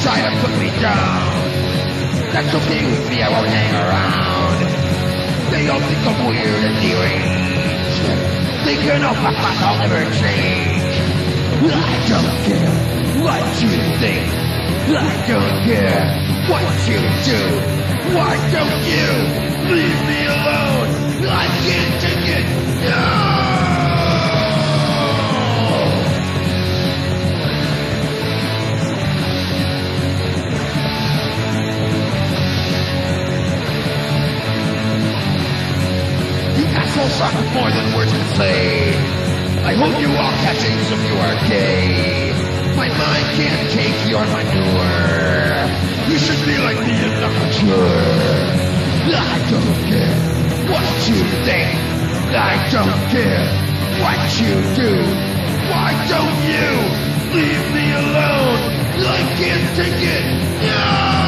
try to put me down. That's okay with me, I won't hang around. They all think I'm weird and deranged. They can all fuck off, I'll never change. I don't care what you think. I don't care what you do. Why don't you leave me alone? I can't take it. No! Assholes are more than words can say. I hope you all catch things if you are gay. My mind can't take your manure. You should be like me and not mature. I don't care what you think. I don't care what you do. Why don't you leave me alone? I can't take it. No!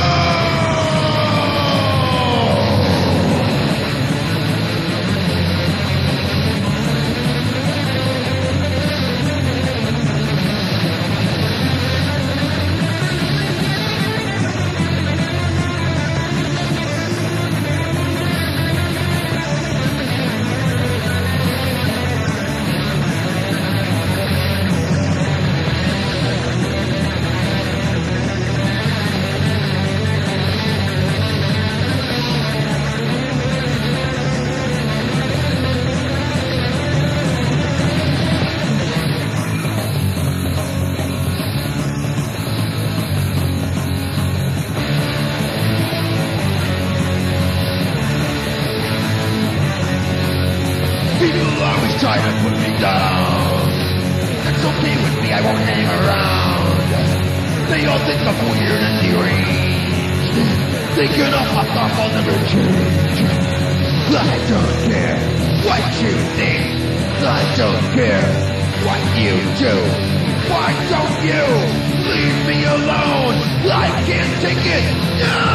People always try to put me down. That's okay with me, I won't hang around. They all think I'm weird and deranged. They can all fuck off, I'll never change. I don't care what you think. I don't care what you do. Why don't you leave me alone? I can't take it. No!